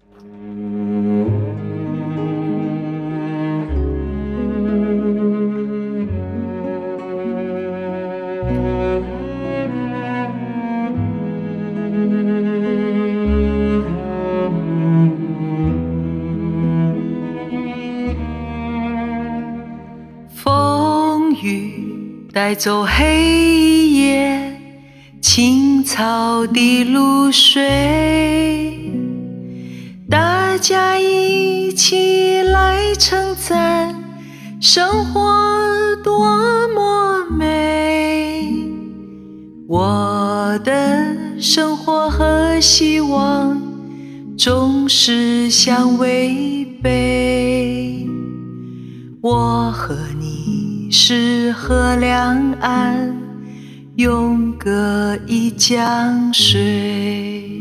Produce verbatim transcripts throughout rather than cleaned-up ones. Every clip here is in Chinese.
风雨带走黑夜，青草的露水，大家一起来称赞生活多么美。我的生活和希望总是相违背，我和你是河两岸，永隔一江水。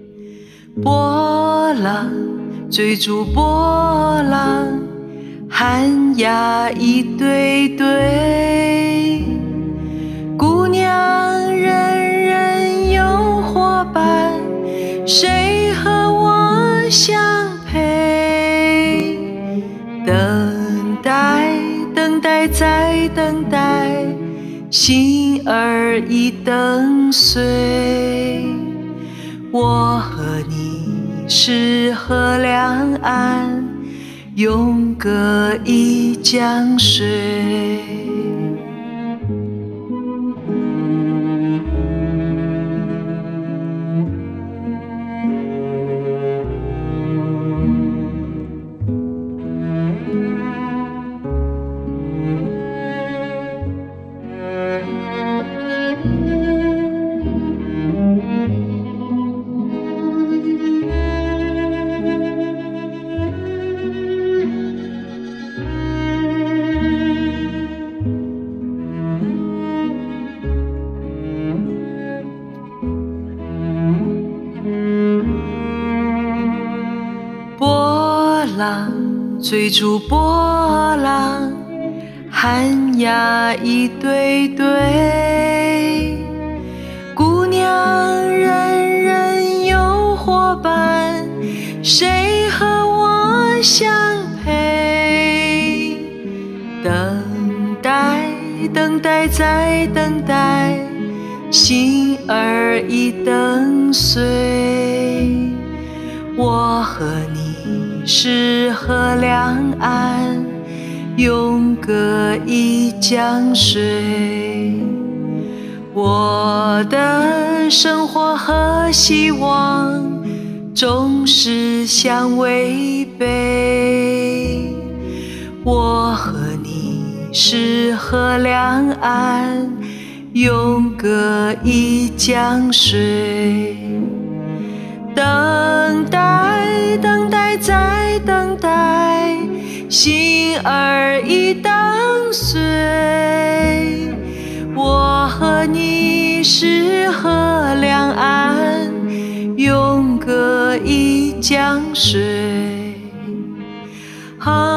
波浪追逐波浪，寒鸦一对对，姑娘人人有伙伴，谁和我相配？等待等待再等待，心儿已等碎。我和你是河两岸，永隔一江水。波浪追逐波浪，寒鸦一对对，姑娘人人有伙伴，谁和我相配？等待等待再等待，心儿已等碎。我和你是河两岸，永隔一江水。我的生活和希望总是相违背，我和你是河两岸，永隔一江水。等待等待再等待，心儿已等碎。我和你是河两岸，永隔一江水。啊